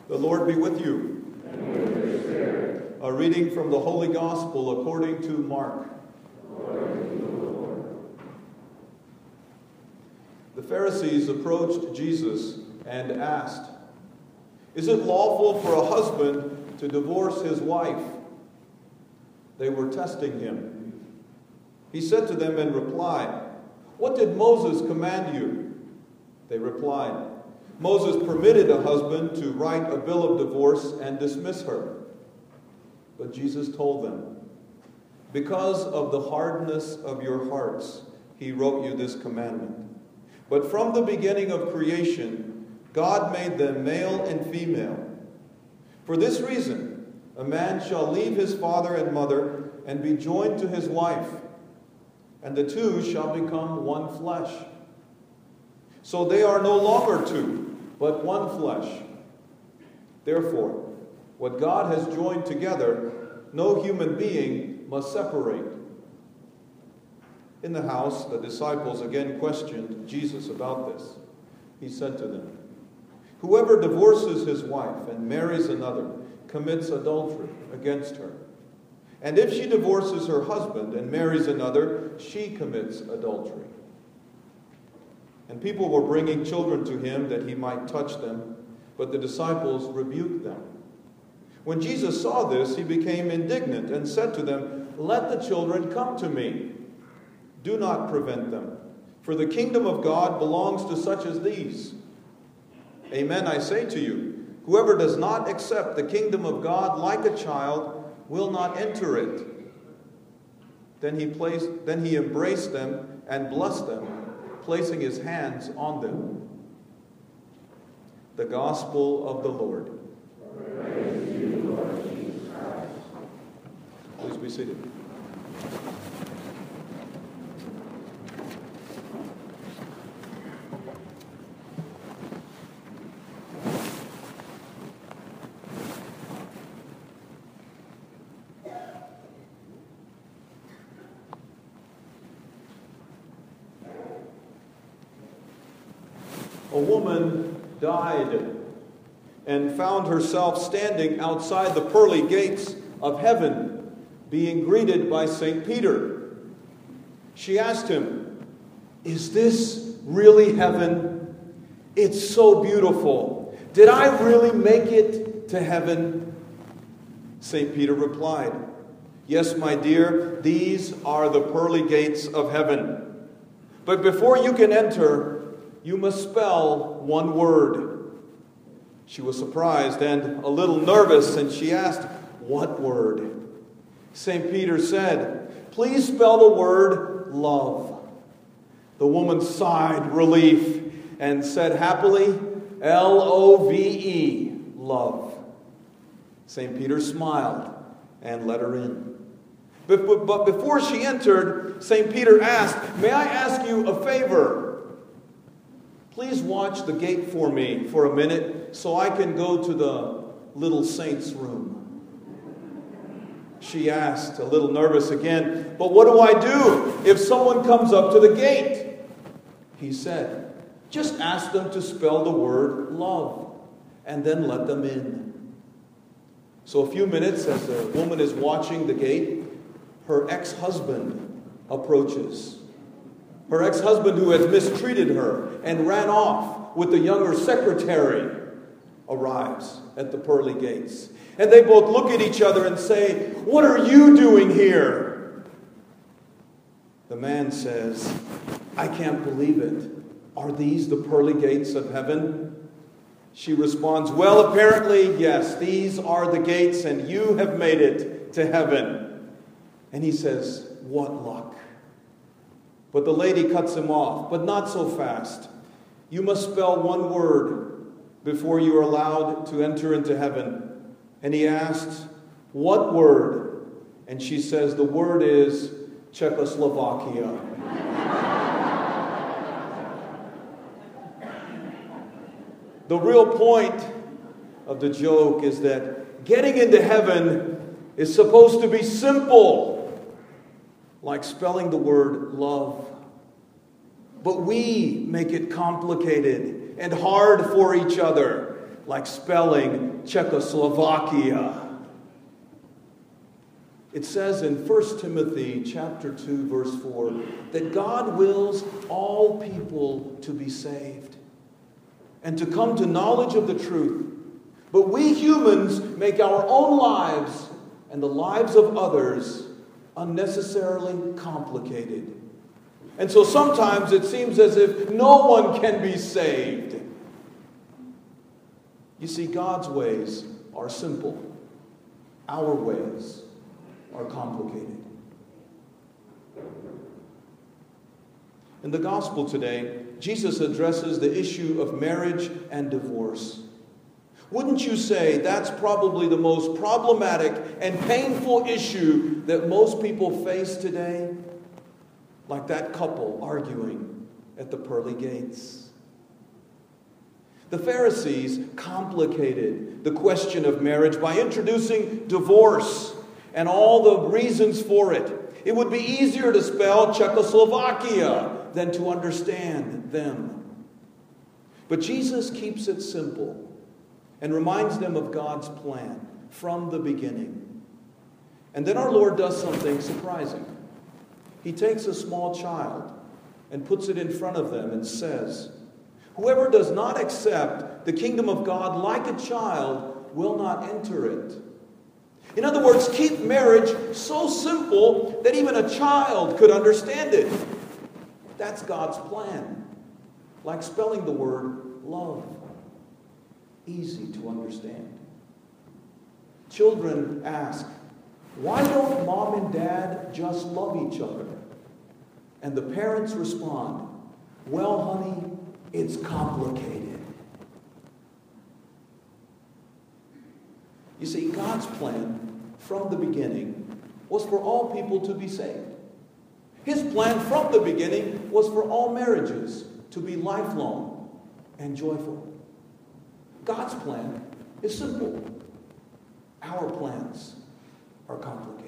The Lord be with you. And with your spirit. A reading from the Holy Gospel according to Mark. Glory to you, Lord. The Pharisees approached Jesus and asked, "Is it lawful for a husband to divorce his wife?" They were testing him. He said to them in reply, "What did Moses command you?" They replied, "Moses permitted a husband to write a bill of divorce and dismiss her." But Jesus told them, "Because of the hardness of your hearts, he wrote you this commandment. But from the beginning of creation, God made them male and female. For this reason, a man shall leave his father and mother and be joined to his wife, and the two shall become one flesh. So they are no longer two, but one flesh. Therefore, what God has joined together, no human being must separate." In the house, the disciples again questioned Jesus about this. He said to them, "Whoever divorces his wife and marries another commits adultery against her. And if she divorces her husband and marries another, she commits adultery." And people were bringing children to him that he might touch them, but the disciples rebuked them. When Jesus saw this, he became indignant and said to them, "Let the children come to me. Do not prevent them, for the kingdom of God belongs to such as these. Amen, I say to you, whoever does not accept the kingdom of God like a child will not enter it." Then he embraced them and blessed them, placing his hands on them. The Gospel of the Lord. Praise to you, Lord Jesus Christ. Please be seated. A woman died and found herself standing outside the pearly gates of heaven, being greeted by St. Peter. She asked him, "Is this really heaven? It's so beautiful. Did I really make it to heaven?" St. Peter replied, "Yes, my dear, these are the pearly gates of heaven. But before you can enter, you must spell one word." She was surprised and a little nervous, and she asked, "What word?" St. Peter said, "Please spell the word love." The woman sighed relief and said happily, Love, love. St. Peter smiled and let her in. But before she entered, St. Peter asked, "May I ask you a favor? Please watch the gate for me for a minute so I can go to the little saint's room." She asked, a little nervous again, "But what do I do if someone comes up to the gate?" He said, "Just ask them to spell the word love, and then let them in." So a few minutes as the woman is watching the gate, her ex-husband approaches. Her ex-husband, who had mistreated her and ran off with the younger secretary, arrives at the pearly gates. And they both look at each other and say, "What are you doing here?" The man says, "I can't believe it. Are these the pearly gates of heaven?" She responds, "Well, apparently, yes, these are the gates, and you have made it to heaven." And he says, "What luck." But the lady cuts him off, but not so fast. "You must spell one word before you are allowed to enter into heaven." And he asks, "What word?" And she says, "The word is Czechoslovakia." The real point of the joke is that getting into heaven is supposed to be simple, like spelling the word love. But we make it complicated and hard for each other, like spelling Czechoslovakia. It says in 1 Timothy chapter 2, verse 4, that God wills all people to be saved and to come to knowledge of the truth. But we humans make our own lives and the lives of others unnecessarily complicated. And so sometimes it seems as if no one can be saved. You see, God's ways are simple. Our ways are complicated. In the gospel today, Jesus addresses the issue of marriage and divorce. Wouldn't you say that's probably the most problematic and painful issue that most people face today? Like that couple arguing at the pearly gates. The Pharisees complicated the question of marriage by introducing divorce and all the reasons for it. It would be easier to spell Czechoslovakia than to understand them. But Jesus keeps it simple and reminds them of God's plan from the beginning. And then our Lord does something surprising. He takes a small child and puts it in front of them and says, "Whoever does not accept the kingdom of God like a child will not enter it." In other words, keep marriage so simple that even a child could understand it. That's God's plan. Like spelling the word love. Easy to understand. Children ask, "Why don't mom and dad just love each other?" And the parents respond, "Well, honey, it's complicated." You see, God's plan from the beginning was for all people to be saved. His plan from the beginning was for all marriages to be lifelong and joyful. God's plan is simple. Our plans are complicated.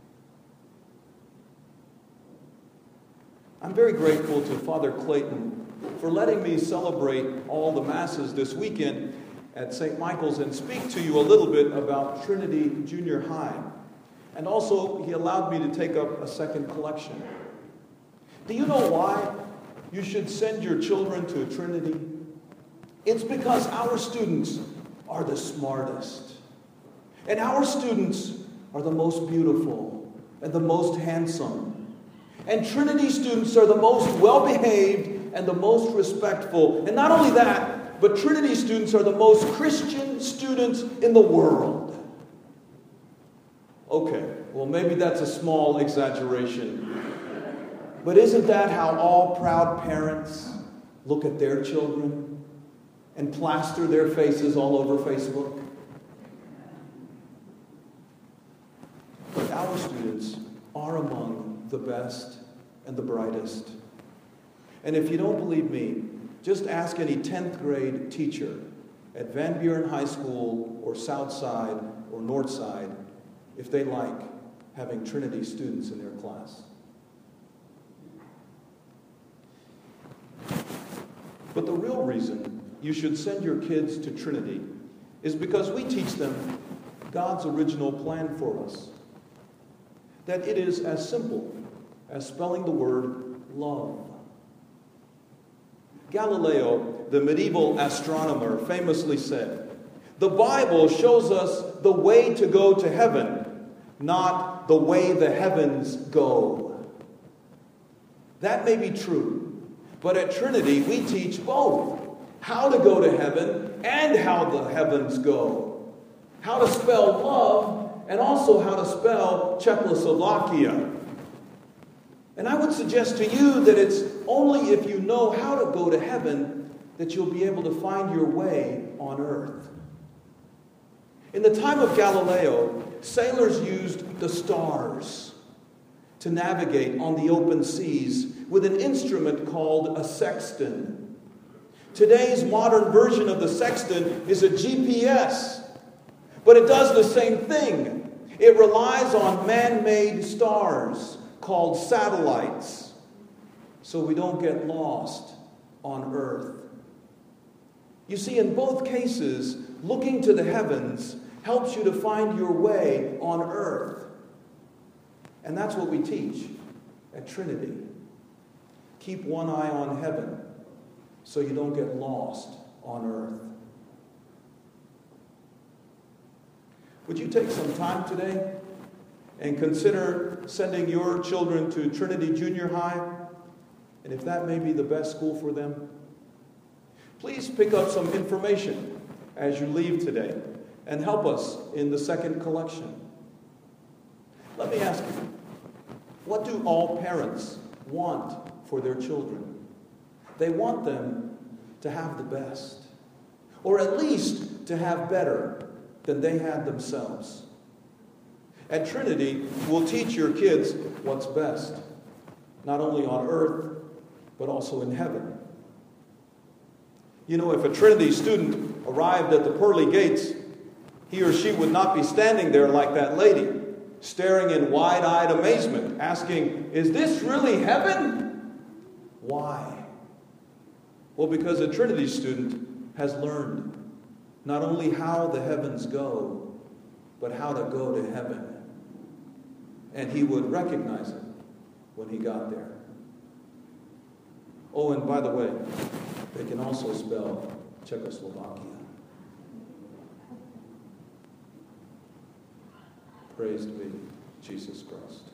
I'm very grateful to Father Clayton for letting me celebrate all the Masses this weekend at St. Michael's and speak to you a little bit about Trinity Junior High. And also, he allowed me to take up a second collection. Do you know why you should send your children to Trinity? It's because our students are the smartest. And our students are the most beautiful and the most handsome. And Trinity students are the most well-behaved and the most respectful. And not only that, but Trinity students are the most Christian students in the world. Okay, well maybe that's a small exaggeration. But isn't that how all proud parents look at their children and plaster their faces all over Facebook? But our students are among the best and the brightest. And if you don't believe me, just ask any 10th grade teacher at Van Buren High School or Southside or Northside if they like having Trinity students in their class. But the real reason you should send your kids to Trinity is because we teach them God's original plan for us. That it is as simple as spelling the word love. Galileo, the medieval astronomer, famously said, "The Bible shows us the way to go to heaven, not the way the heavens go." That may be true, but at Trinity we teach both how to go to heaven and how the heavens go. How to spell love and also how to spell Czechoslovakia. And I would suggest to you that it's only if you know how to go to heaven that you'll be able to find your way on earth. In the time of Galileo, sailors used the stars to navigate on the open seas with an instrument called a sextant. Today's modern version of the sextant is a GPS, but it does the same thing. It relies on man-made stars called satellites, so we don't get lost on Earth. You see, in both cases, looking to the heavens helps you to find your way on earth. And that's what we teach at Trinity. Keep one eye on heaven so you don't get lost on earth. Would you take some time today and consider sending your children to Trinity Junior High? And if that may be the best school for them, please pick up some information as you leave today and help us in the second collection. Let me ask you, what do all parents want for their children? They want them to have the best, or at least to have better than they had themselves. At Trinity, we'll teach your kids what's best, not only on earth, but also in heaven. You know, if a Trinity student arrived at the pearly gates, he or she would not be standing there like that lady, staring in wide-eyed amazement, asking, "Is this really heaven?" Why? Well, because a Trinity student has learned not only how the heavens go, but how to go to heaven. And he would recognize it when he got there. Oh, and by the way, they can also spell Czechoslovakia. Praised be Jesus Christ.